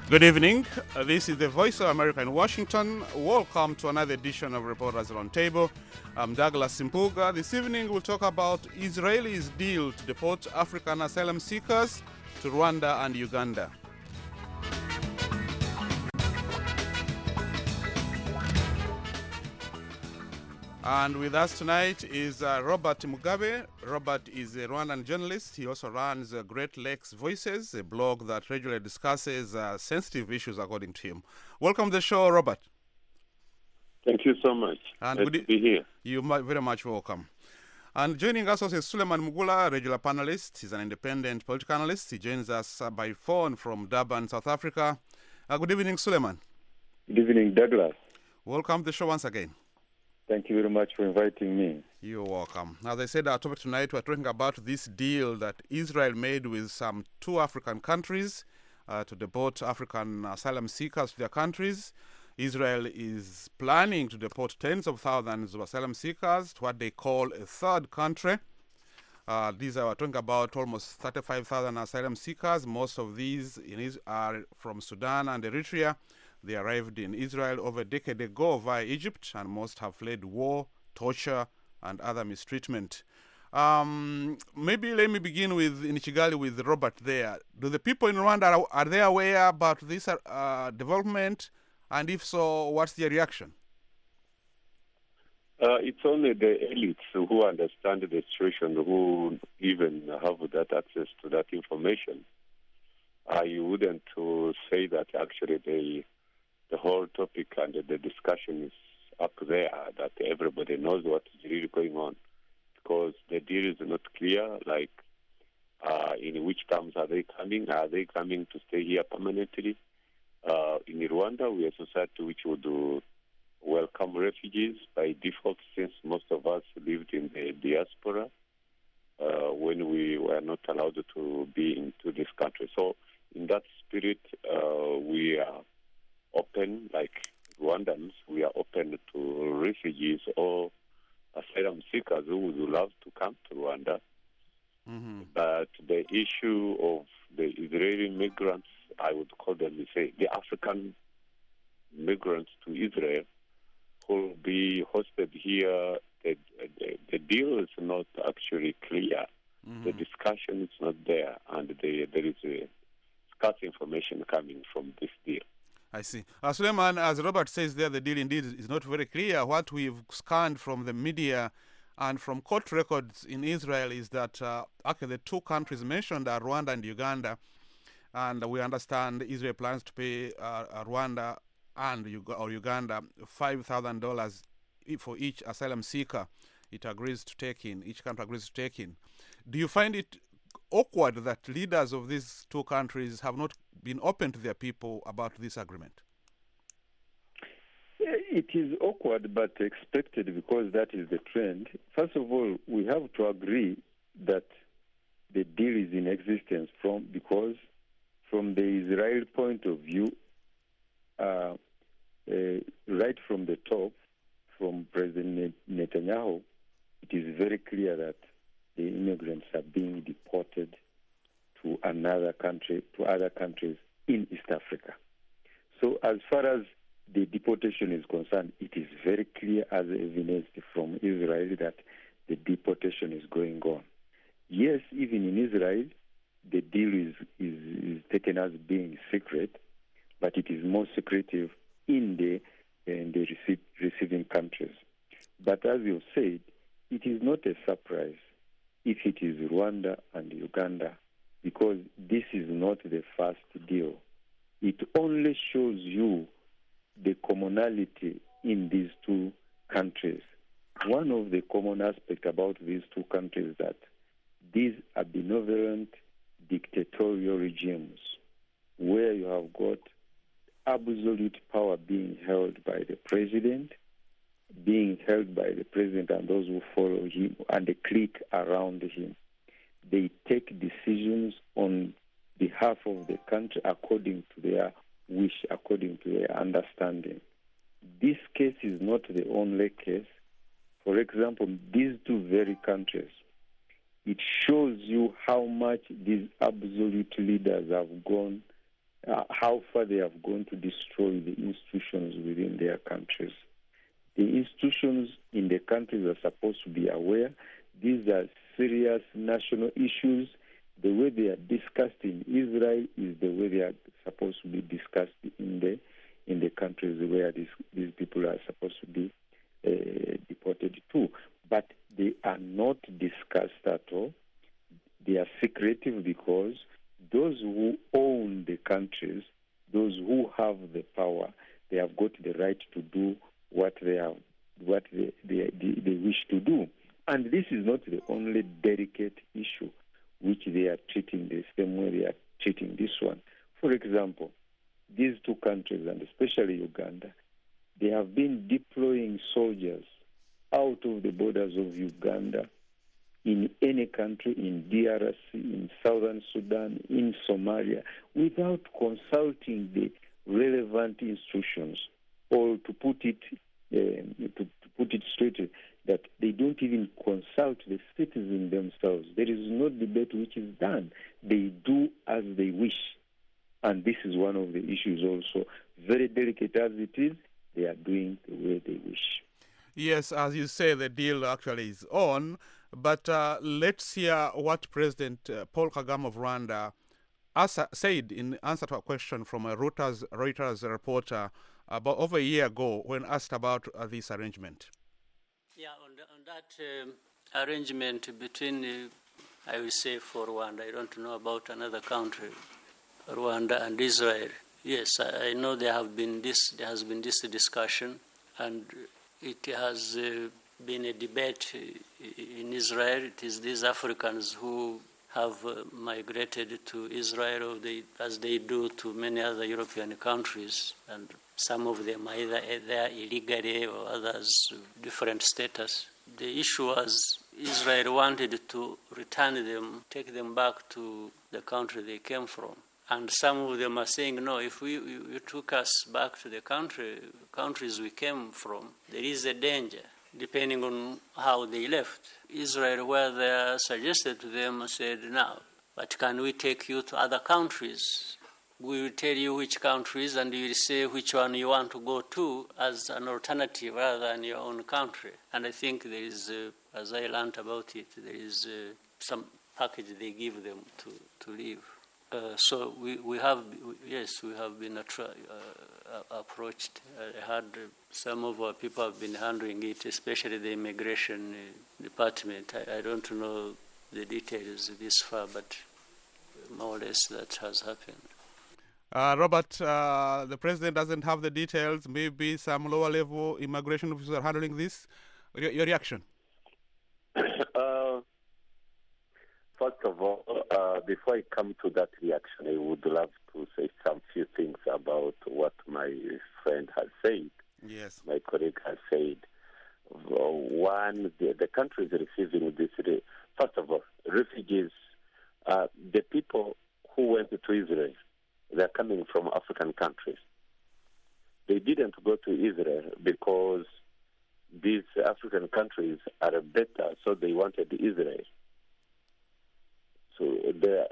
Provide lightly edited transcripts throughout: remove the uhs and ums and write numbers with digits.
Good evening. This is the Voice of America in Washington. Welcome to another edition of Reporters Roundtable. I'm Douglas Simpuga. This evening we'll talk about Israelis' deal to deport African asylum seekers to Rwanda and Uganda. And with us tonight is Robert Mugabe. Robert is a Rwandan journalist. He also runs Great Lakes Voices, a blog that regularly discusses sensitive issues according to him. Welcome to the show, Robert. Thank you so much. And Good to be here. You're very much welcome. And joining us also is Suleiman Mugula, a regular panelist. He's an independent political analyst. He joins us by phone from Durban, South Africa. Good evening, Suleiman. Good evening, Douglas. Welcome to the show once again. Thank you very much for inviting me. You're welcome. As I said, our topic tonight, we're talking about this deal that Israel made with some two African countries to deport African asylum seekers to their countries. Israel is planning to deport tens of thousands of asylum seekers to what they call a third country. We're talking about almost 35,000 asylum seekers. Most of these are from Sudan and Eritrea. They arrived in Israel over a decade ago via Egypt, and most have fled war, torture, and other mistreatment. Maybe let me begin in Kigali with Robert there. Do the people in Rwanda, are they aware about this development? And if so, what's their reaction? It's only the elites who understand the situation, who even have that access to that information. You wouldn't say that actually the whole topic and the discussion is up there, that everybody knows what is really going on, because the deal is not clear, like in which terms are they coming? Are they coming to stay here permanently? In Rwanda, we are a society which would welcome refugees by default, since most of us lived in the diaspora when we were not allowed to be into this country. So in that spirit, we are open, like Rwandans, we are open to refugees or asylum seekers who would love to come to Rwanda. Mm-hmm. But the issue of the Israeli migrants, I would call them, the African migrants to Israel, who will be hosted here, the deal is not actually clear. Mm-hmm. The discussion is not there, and there is a scarce information coming from this deal. I see. Suleiman, as Robert says there, the deal indeed is not very clear. What we've scanned from the media and from court records in Israel is that actually the two countries mentioned are Rwanda and Uganda, and we understand Israel plans to pay Rwanda and Uganda $5,000 for each asylum seeker it agrees to take in, each country agrees to take in. Do you find it awkward that leaders of these two countries have not been open to their people about this agreement? It is awkward but expected, because that is the trend. First of all, we have to agree that the deal is in existence because from the Israel point of view, right from the top, from President Netanyahu, it is very clear that the immigrants are being deported to another country, to other countries in East Africa. So as far as the deportation is concerned, it is very clear as evidenced from Israel that the deportation is going on. Yes, even in Israel, the deal is taken as being secret, but it is more secretive in the receiving countries. But as you said, it is not a surprise if it is Rwanda and Uganda, because this is not the first deal. It only shows you the commonality in these two countries. One of the common aspects about these two countries is that these are benevolent dictatorial regimes where you have got absolute power being held by the president, and those who follow him and the clique around him. They take decisions on behalf of the country according to their wish, according to their understanding. This case is not the only case. For example, these two very countries, it shows you how much these absolute leaders have gone how far they have gone to destroy the institutions within their countries. The institutions in the countries are supposed to be aware these are serious national issues. The way they are discussed in Israel is the way they are supposed to be discussed in the countries where these people are supposed to be deported to. But they are not discussed at all. They are secretive because those who own the countries, those who have the power, they have got the right to do what they wish to do. And this is not the only delicate issue which they are treating the same way they are treating this one. For example, these two countries, and especially Uganda, they have been deploying soldiers out of the borders of Uganda in any country, in DRC, in Southern Sudan, in Somalia, without consulting the relevant institutions, or to put it straight, that they don't even consult the citizens themselves. There is no debate which is done. They do as they wish. And this is one of the issues also. Very delicate as it is, they are doing the way they wish. Yes, as you say, the deal actually is on. But let's hear what President Paul Kagame of Rwanda said in answer to a question from a Reuters reporter about over a year ago when asked about this arrangement. Yeah, on that arrangement between, I will say for Rwanda, I don't know about another country, Rwanda and Israel. Yes, I know there has been this discussion, and it has been a debate in Israel. It is these Africans who have migrated to Israel, as they do to many other European countries, and some of them are either there illegally or others different status. The issue was Israel wanted to return them, take them back to the country they came from. And some of them are saying, no, if you took us back to the countries we came from, there is a danger, depending on how they left. Israel, where they suggested to them, said, no, but can we take you to other countries? We will tell you which countries, and you will say which one you want to go to as an alternative rather than your own country. And I think there is, as I learned about it, there is some package they give them to leave. So we have been approached. I heard some of our people have been handling it, especially the immigration department. I don't know the details this far, but more or less that has happened. Robert, the president doesn't have the details. Maybe some lower-level immigration officers are handling this. Your reaction? First of all, before I come to that reaction, I would love to say some few things about what my friend has said. Yes. My colleague has said. One, the country is receiving this. First of all, refugees, the people who went to Israel, they're coming from African countries. They didn't go to Israel because these African countries are better, so they wanted Israel. So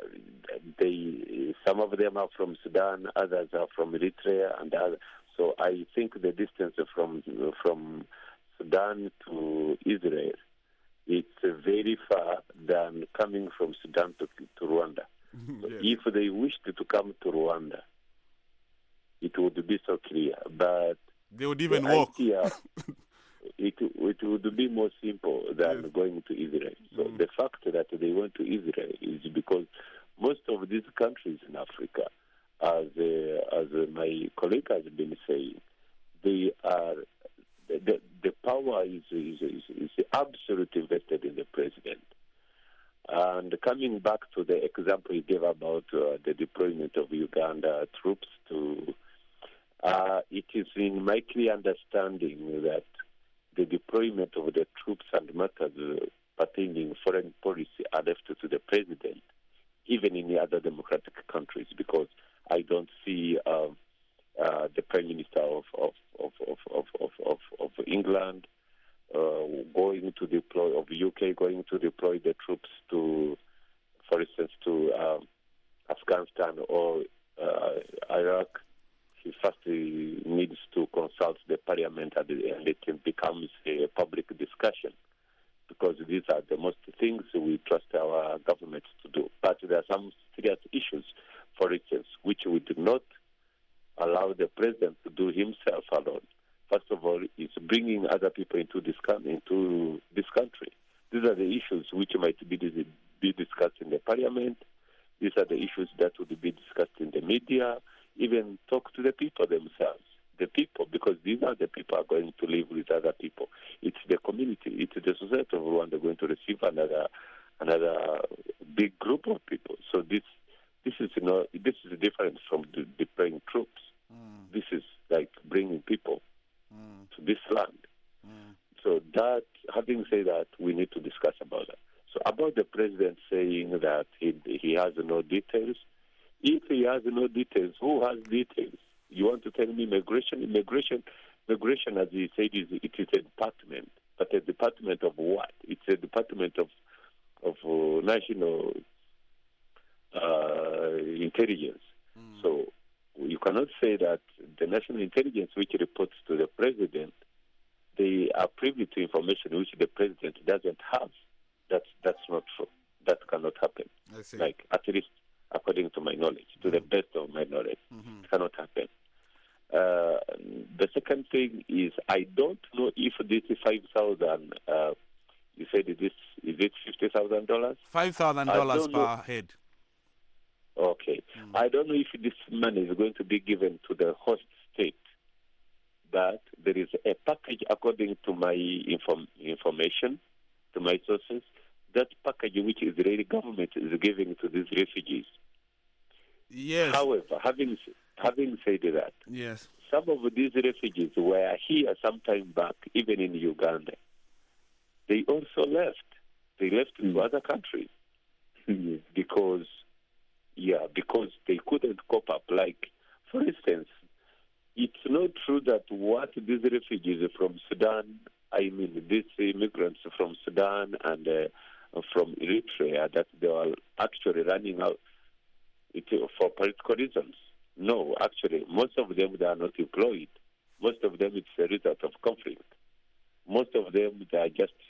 some of them are from Sudan, others are from Eritrea, and others. So I think the distance from Sudan to Israel, it's very far than coming from Sudan to Rwanda. So yes. If they wished to come to Rwanda, it would be so clear. But they would even walk. It would be more simple than going to Israel. So the fact that they went to Israel is because most of these countries in Africa, as my colleague has been saying, they are the power is absolutely vested in the president. And coming back to the example he gave about the deployment of Uganda troops it is in my clear understanding that the deployment of the troops and matters pertaining foreign policy are left to the president, even in the other democratic countries, because I don't see the Prime Minister of England going to deploy, of UK going to deploy the troops to, for instance, to Afghanistan or Iraq, he first needs to consult the parliament and it becomes a public discussion, because these are the most things we trust our government to do. But there are some serious issues, for instance, which we do not allow the president to do himself alone. First of all, is bringing other people into this country. These are the issues which might be discussed in the parliament. These are the issues that would be discussed in the media. Even talk to the people themselves. The people, because these are the people who are going to live with other people. It's the community, it's the society of Rwanda going to receive another big group of people. So this is different from deploying troops. This is like bringing people to this land. So that, having said that, we need to discuss about that. So about the president saying that he has no details. If he has no details, who has details? You want to tell me immigration, as he said, it is a department. But a department of what? It's a department of national intelligence. So you cannot say that the national intelligence, which reports to the president, they are privy to information which the president doesn't have. That's not true. That cannot happen. I see. Like, at least according to my knowledge, to the best of my knowledge, it cannot happen. The second thing is, I don't know if this is 5,000. You said is it $50,000? $5,000 per head. Okay. I don't know if this money is going to be given to the host state, but there is a package according to my information, to my sources, that package which Israeli government is giving to these refugees. Yes. However, having said that, yes, some of these refugees were here some time back, even in Uganda. They also left. They left to other countries because they couldn't cope up. Like, for instance, it's not true that what these refugees from Sudan, these immigrants from Sudan and from Eritrea, that they are actually running out for political reasons. No, actually, most of them, they are not employed. Most of them, it's a result of conflict. Most of them, they are just...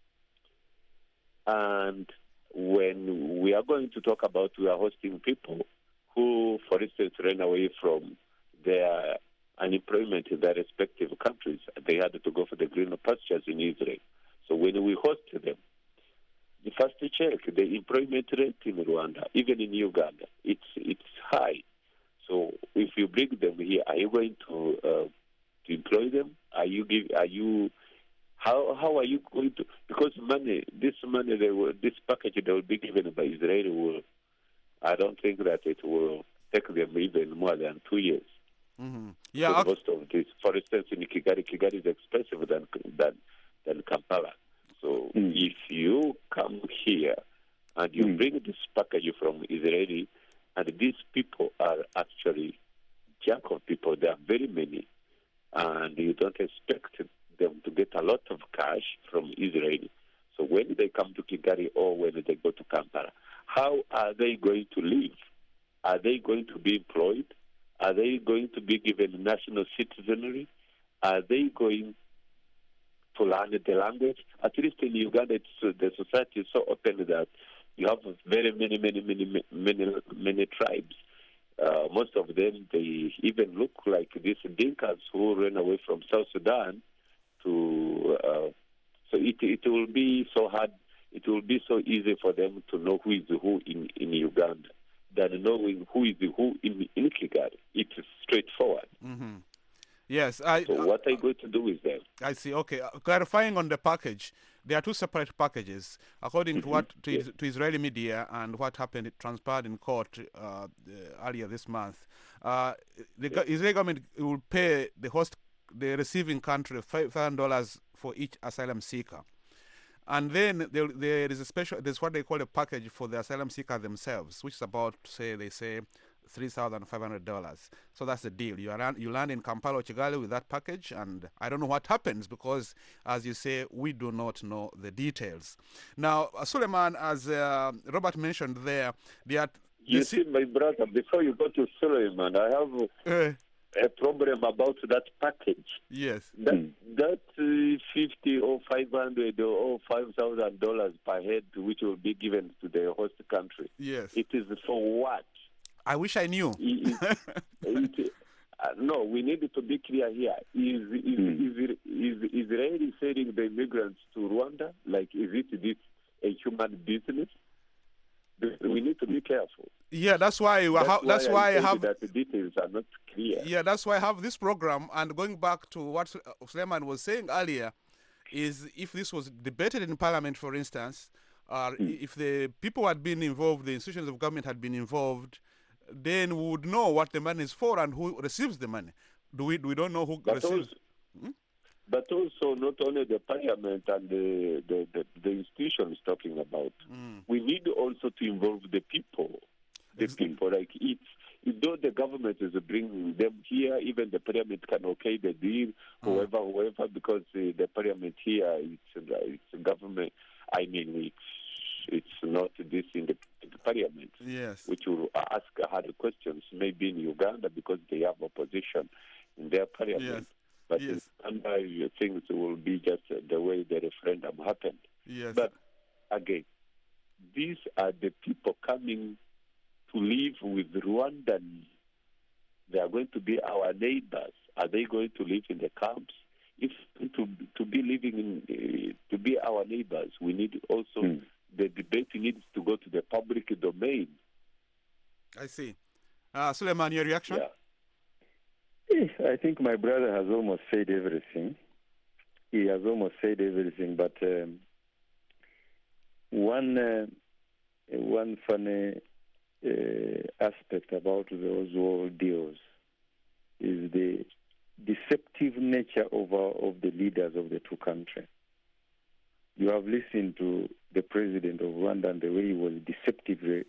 And when we are going to talk about, we are hosting people who, for instance, ran away from their unemployment in their respective countries. They had to go for the greener pastures in Israel. So when we host them, the first check the employment rate in Rwanda, even in Uganda, it's high. So if you bring them here, are you going to employ them? How are you going to? Because this package that will be given by Israel I don't think that it will take them even more than 2 years. Yeah. Most of this, for instance, in Kigali is expensive than Kampala. So if you come here and you bring this package from Israeli, and these people are actually junk of people, there are very many, and you don't expect them to get a lot of cash from Israel. So when they come to Kigali or when they go to Kampala, how are they going to live? Are they going to be employed? Are they going to be given national citizenry? Are they going to learn the language? At least in Uganda, the society is so open that you have very many tribes. Most of them, they even look like these Dinkas who ran away from South Sudan so it will be so hard. It will be so easy for them to know who is who in Uganda than knowing who is who in Kigali. It's straightforward. Yes. So what are you going to do with them? I see. Okay. Clarifying on the package, there are two separate packages, according to what to Israeli media and what happened. It transpired in court earlier this month. The Israeli government will pay the receiving country $5,000 for each asylum seeker. And then there is there's what they call a package for the asylum seeker themselves, which is about, say $3,500. So that's the deal. You land in Kampala or Kigali with that package, and I don't know what happens because, as you say, we do not know the details. Now, Suleiman, as Robert mentioned there are You see, my brother, before you go to Suleiman, I have a problem about that package. Yes. That 50 or 500 or $5,000 per head, which will be given to the host country. Yes. It is for what? I wish I knew. No, we need to be clear here. Is Israel sending the immigrants to Rwanda? Like, is it this a human business? We need to be careful. Yeah, that's why I have that the details are not clear. Yeah, that's why I have this program. And going back to what Suleiman was saying earlier, is if this was debated in Parliament, for instance, if the people had been involved, the institutions of government had been involved, then we would know what the money is for and who receives the money. We don't know who receives. But also, not only the parliament and the institutions talking about, we need also to involve the people. The people, like though the government is bringing them here, even the parliament can okay the deal, whoever, because the parliament here, it's government. I mean, it's not this in the parliament, yes, which will ask hard questions, maybe in Uganda because they have opposition in their parliament. Yes. But yes. in Uganda, things will be just the way the referendum happened. Yes. But again, these are the people coming to live with Rwandans. They are going to be our neighbors. Are they going to live in the camps? If to be living in to be our neighbors, we need also the debate needs to go to the public domain. I see. Suleiman, your reaction? Yeah. I think my brother has almost said everything. He has almost said everything, but one funny aspect about those whole deals is the deceptive nature of the leaders of the two countries. You have listened to the president of Rwanda and the way he was deceptively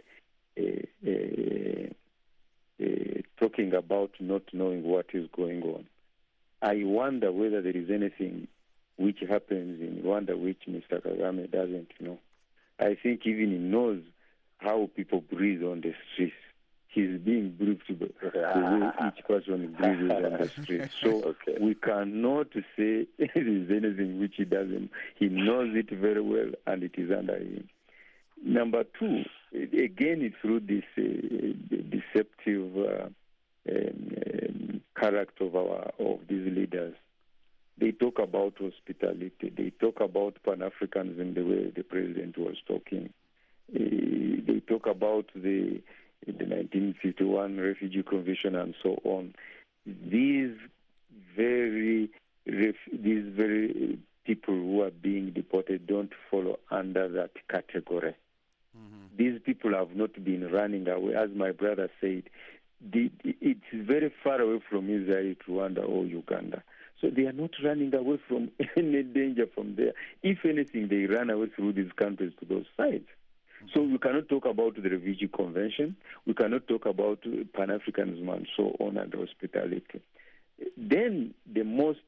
talking about not knowing what is going on. I wonder whether there is anything which happens in Rwanda which Mr. Kagame doesn't know. I think even he knows how people breathe on the streets. He's being briefed the way each person breathes on the street. So we cannot say there is anything which he doesn't. He knows it very well, and it is under him. Number two, again, through this deceptive character of these leaders, they talk about hospitality. They talk about Pan-Africanism the way the president was talking. They talk about the 1951 Refugee Convention and so on. These very people who are being deported don't fall under that category. Mm-hmm. These people have not been running away. As my brother said, it's very far away from Israel, Rwanda, or Uganda. So they are not running away from any danger from there. If anything, they run away through these countries to those sides. So we cannot talk about the Refugee Convention. We cannot talk about Pan-Africanism and so on and hospitality. Then the most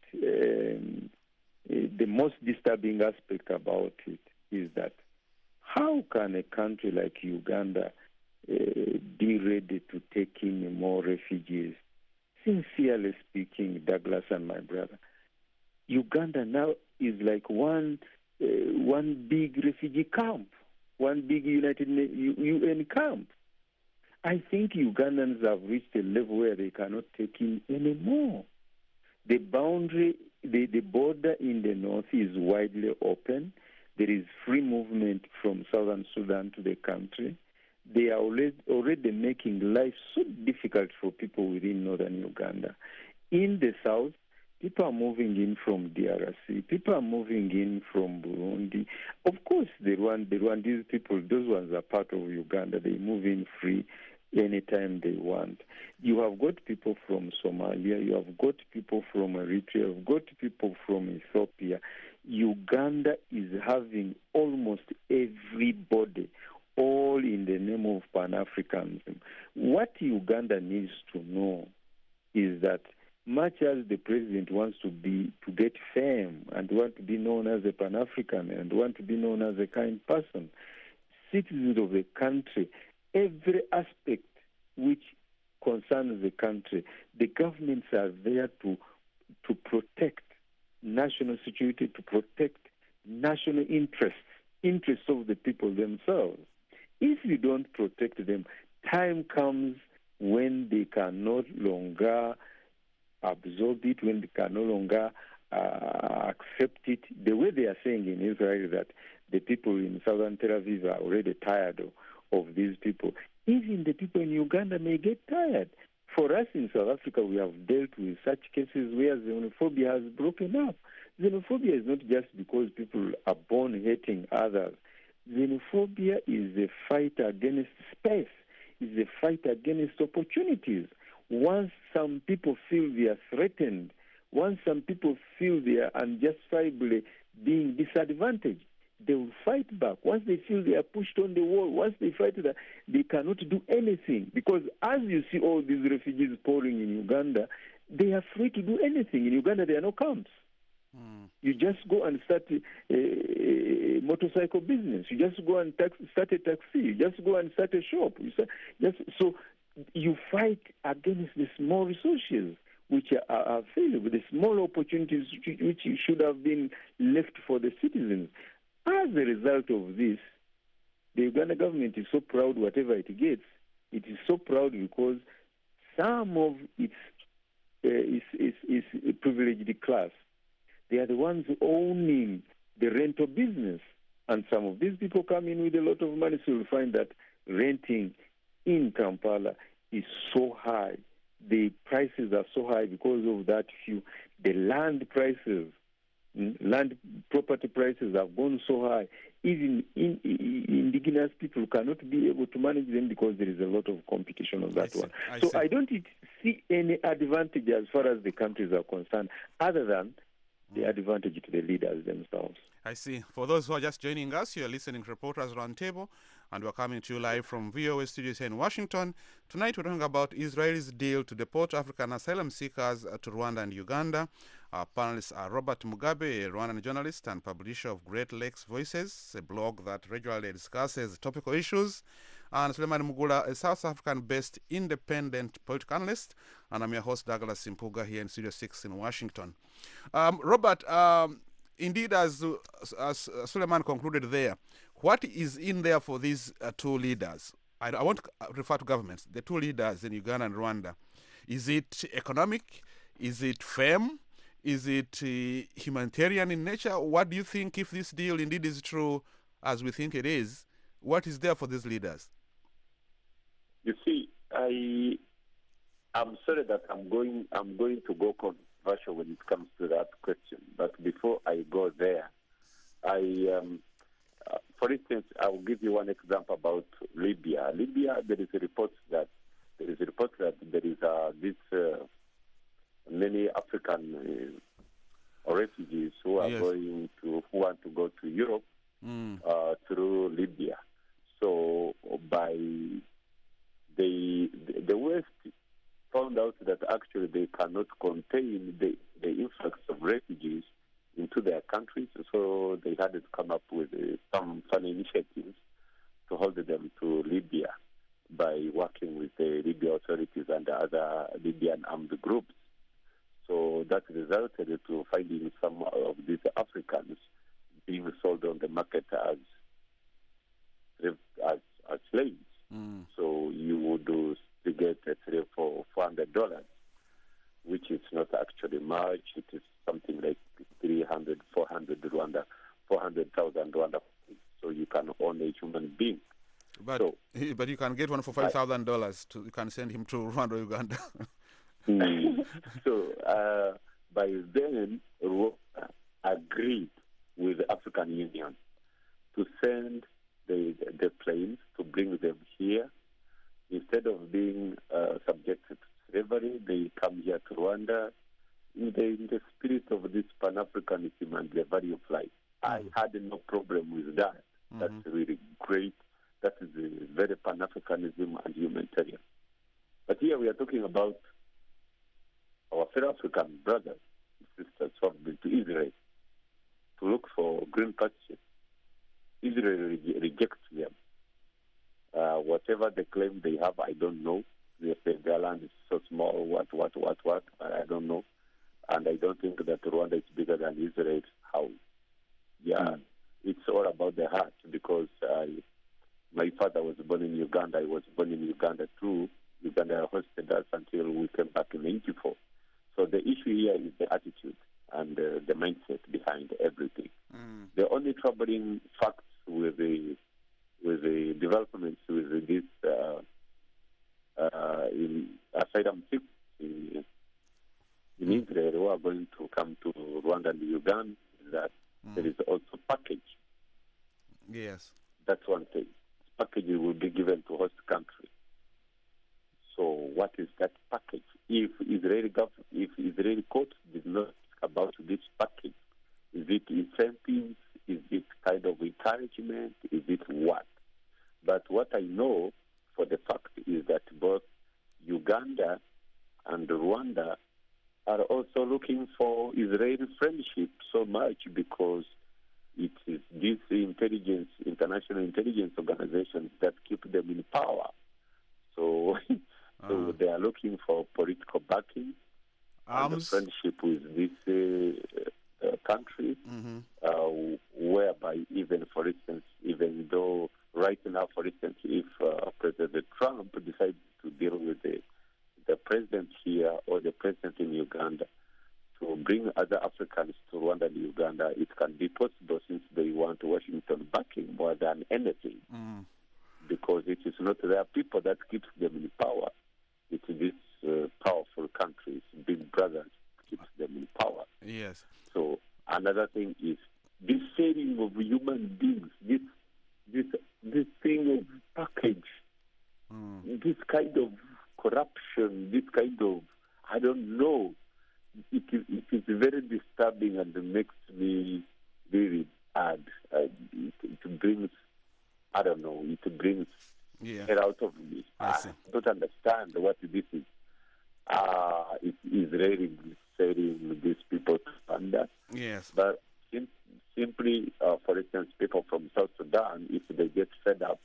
disturbing aspect about it is that how can a country like Uganda be ready to take in more refugees? Sincerely speaking, Douglas and my brother, Uganda now is like one big refugee camp. One big UN camp. I think Ugandans have reached a level where they cannot take in any more. The boundary, the border in the north is widely open. There is free movement from southern Sudan to the country. They are already making life so difficult for people within northern Uganda. In the south, people are moving in from DRC. People are moving in from Burundi. Of course, the Rwandese people, those ones are part of Uganda. They move in free anytime they want. You have got people from Somalia. You have got people from Eritrea. You have got people from Ethiopia. Uganda is having almost everybody, all in the name of Pan-Africanism. What Uganda needs to know is that much as the president wants to get fame and want to be known as a Pan-African and want to be known as a kind person, citizens of the country every aspect which concerns the country. The governments are there to protect national security, to protect national interests of the people themselves. If you don't protect them, time comes when they can no longer absorb it, when they can no longer accept it. The way they are saying in Israel that the people in southern Tel Aviv are already tired of these people. Even the people in Uganda may get tired. For us in South Africa, we have dealt with such cases where xenophobia has broken up. Xenophobia is not just because people are born hating others. Xenophobia is a fight against space, is a fight against opportunities. Once some people feel they are threatened, once some people feel they are unjustifiably being disadvantaged, they will fight back. Once they feel they are pushed on the wall, once they fight that, they cannot do anything. Because as you see all these refugees pouring in Uganda, they are free to do anything. In Uganda, there are no camps. You just go and start a motorcycle business. You just go and start a taxi. You just go and start a shop. So you fight against the small resources which are available, the small opportunities which should have been left for the citizens. As a result of this, the Uganda government is so proud whatever it gets. It is so proud because some of its privileged class, they are the ones owning the rental business. And some of these people come in with a lot of money, so you'll find that renting in Kampala is so high. The prices are so high because of that few. The land prices, land property prices have gone so high. Even indigenous people cannot be able to manage them because there is a lot of competition on that one. So I don't see any advantage as far as the countries are concerned, other than the advantage to the leaders themselves. I see. For those who are just joining us, you're listening to Reporters Roundtable, and we're coming to you live from VOA studios here in Washington. Tonight we're talking about Israel's deal to deport African asylum seekers to Rwanda and Uganda. Our panelists are Robert Mugabe, a Rwandan journalist and publisher of Great Lakes Voices, a blog that regularly discusses topical issues, and Suleiman Mugula, a South African-based independent political analyst, and I'm your host, Douglas Simpuga, here in Studio 6 in Washington. Robert, indeed, as Suleiman concluded there, what is in there for these two leaders? I want to refer to governments, the two leaders in Uganda and Rwanda. Is it economic? Is it fame? Is it humanitarian in nature? What do you think, if this deal indeed is true, as we think it is, what is there for these leaders? You see, I'm sorry that I'm going to go controversial when it comes to that question. But before I go there, for instance, I will give you one example about Libya. Libya, there is reports that there is many African refugees who are who want to go to Europe through Libya. So by the West found out that actually they cannot contain the influx of refugees into their countries, so they had to come up with some funny initiatives to hold them to Libya by working with the Libyan authorities and other Libyan armed groups. So that resulted to finding some of these Africans being sold on the market as slaves. So you would get $300-400, which is not actually much. It is something like 300, 400 Rwanda, 400,000 Rwanda. So you can own a human being. But you can get one for $5,000. You can send him to Rwanda, Uganda. So by then, Rwanda agreed with the African Union to send the planes to bring them here. Instead of being subjected to slavery, they come here to Rwanda in the spirit of this Pan-Africanism and the value of life. I had no problem with that. That's really great. That is a very Pan-Africanism and humanitarian. But here we are talking about our fellow African brothers and sisters who have been to Israel to look for green pastures. Israel rejects them. Whatever the claim they have, I don't know. They say their land is so small, what, I don't know. And I don't think that Rwanda is bigger than Israel. How? Yeah, it's all about the heart, because my father was born in Uganda. I was born in Uganda too. Uganda hosted us until we came back in 1994. So the issue here is the attitude and the mindset behind everything. The only troubling facts with the developments with this asylum seekers in Israel who are going to come to Rwanda and Uganda is that there is also package. Yes. That's one thing. Package will be given to host country. So what is that package? If Israeli courts did not ask about this package, is it incentives? Is it kind of encouragement? Is it what? But what I know for the fact is that both Uganda and Rwanda are also looking for Israeli friendship so much, because it is these international intelligence organizations that keep them in power. So, so they are looking for political backing and friendship with these countries, whereby even, for instance, even though right now, for instance, if President Trump decides to deal with the president here or the president in Uganda to bring other Africans to Rwanda and Uganda, it can be possible, since they want Washington backing more than anything, because it is not their people that keeps them in power. It is these powerful countries, big brothers, keeps them in power. Yes. So another thing is this sharing of human beings, this thing of package, this kind of corruption, this kind of, I don't know, it is very disturbing and makes me very sad. It brings, I don't know, it brings it out of me. I don't understand what this is. It's Israeli selling these people to Rwanda. Yes. But simply, for instance, people from South Sudan, if they get fed up,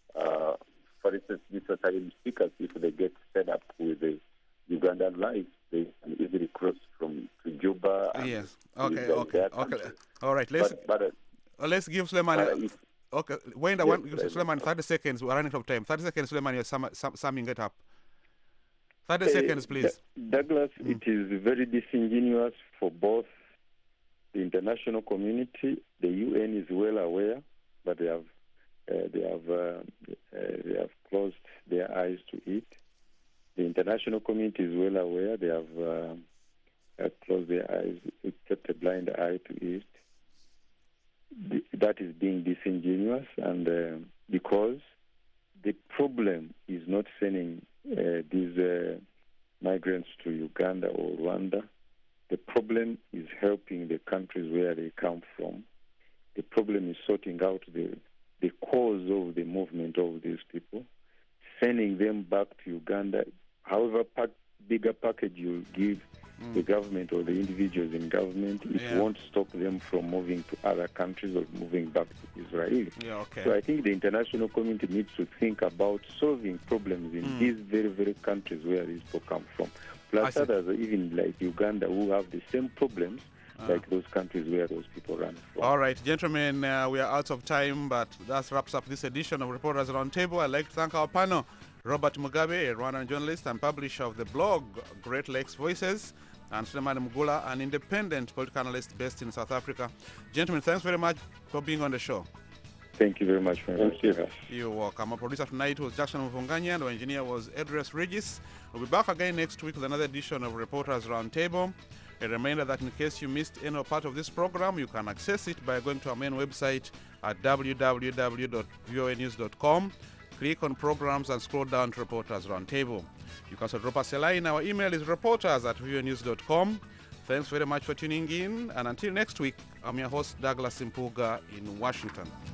for instance, these asylum seekers, if they get fed up with the Ugandan life, they can easily cross to Juba. Yes. Okay. All right. Let's give Suleiman. Okay. When I want Suleiman 30 seconds. We're running out of time. 30 seconds, Suleiman. You're summing it up. 30 seconds, please. Douglas, it is very disingenuous for both the international community. The UN is well aware, but they have closed their eyes to it. The international community is well aware. They have closed their eyes, kept a blind eye to it. That is being disingenuous, and because the problem is not sending these migrants to Uganda or Rwanda. The problem is helping the countries where they come from. The problem is sorting out the cause of the movement of these people, sending them back to Uganda. However bigger package you give the government or the individuals in government, it won't stop them from moving to other countries or moving back to Israel. Yeah, okay. So I think the international community needs to think about solving problems in these very, very countries where these people come from. Plus others, even like Uganda, who have the same problems like those countries where those people run from. All right, gentlemen, we are out of time, but that wraps up this edition of Reporters Roundtable. I'd like to thank our panel, Robert Mugabe, a Rwandan journalist and publisher of the blog Great Lakes Voices, and Suleiman Mugula, an independent political analyst based in South Africa. Gentlemen, thanks very much for being on the show. Thank you very much for having us. You're welcome. Our producer tonight was Jackson Mvunganya, and our engineer was Edris Regis. We'll be back again next week with another edition of Reporters Roundtable. A reminder that in case you missed any part of this program, you can access it by going to our main website at www.voanews.com. Click on programs and scroll down to Reporters Roundtable. You can also drop us a line. Our email is reporters@voanews.com. Thanks very much for tuning in. And until next week, I'm your host, Douglas Impuga in Washington.